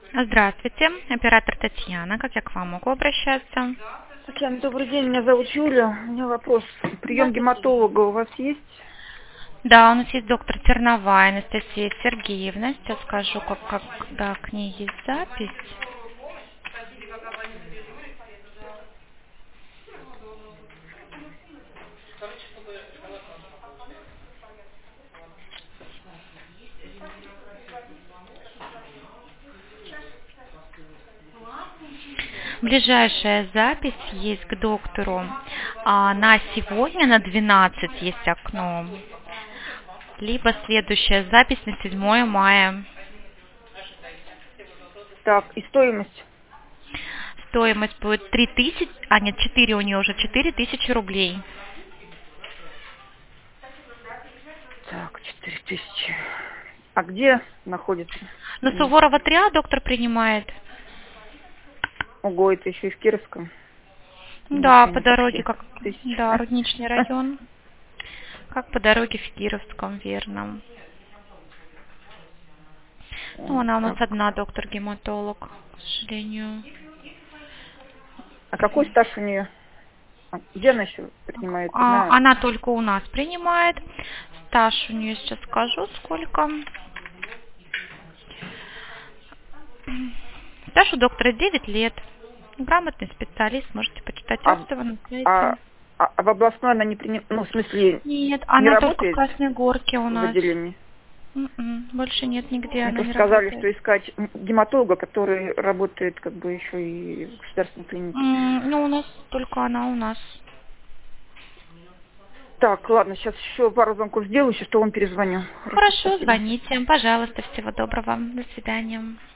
Здравствуйте, оператор Татьяна. Как я к вам могу обращаться? Татьяна, добрый день, меня зовут Юля. У меня вопрос. Прием Здравствуйте. гематолога у вас есть? Да, у нас есть доктор Терновая Анастасия Сергеевна. Сейчас скажу, когда к ней есть запись. Ближайшая запись есть к доктору на сегодня на 12 есть окно. Либо следующая запись на 7 мая. Так, и стоимость? Стоимость будет 3000, нет, 4 у нее уже, 4000 рублей. Так, 4000. А где находится? На Суворова 3А доктор принимает. Ого, это еще и в Кировском. Да, Еще по не дороге, такси. как, да, 1000. Рудничный район, как по дороге в Кировском, верно. Ну, она у нас Так. одна, доктор-гематолог, к сожалению. А какой стаж у нее? Где она еще принимает? Она только у нас принимает. Стаж у нее сейчас скажу, сколько. Стаж у доктора 9 лет. Грамотный специалист, можете почитать А, отзывы на а, сайте. а в областной она не принимает, ну, в смысле, Нет, не она только в работает Красной Горке у в нас. отделении? Больше нет нигде, Мне она не просто сказали, работает. что искать гематолога, который работает как бы еще и в государственной клинике. Ну, у нас только она у нас. Так, ладно, сейчас еще пару звонков сделаю, еще что вам перезвоню. Хорошо, Хорошо, спасибо. звоните. Пожалуйста, всего доброго. До свидания.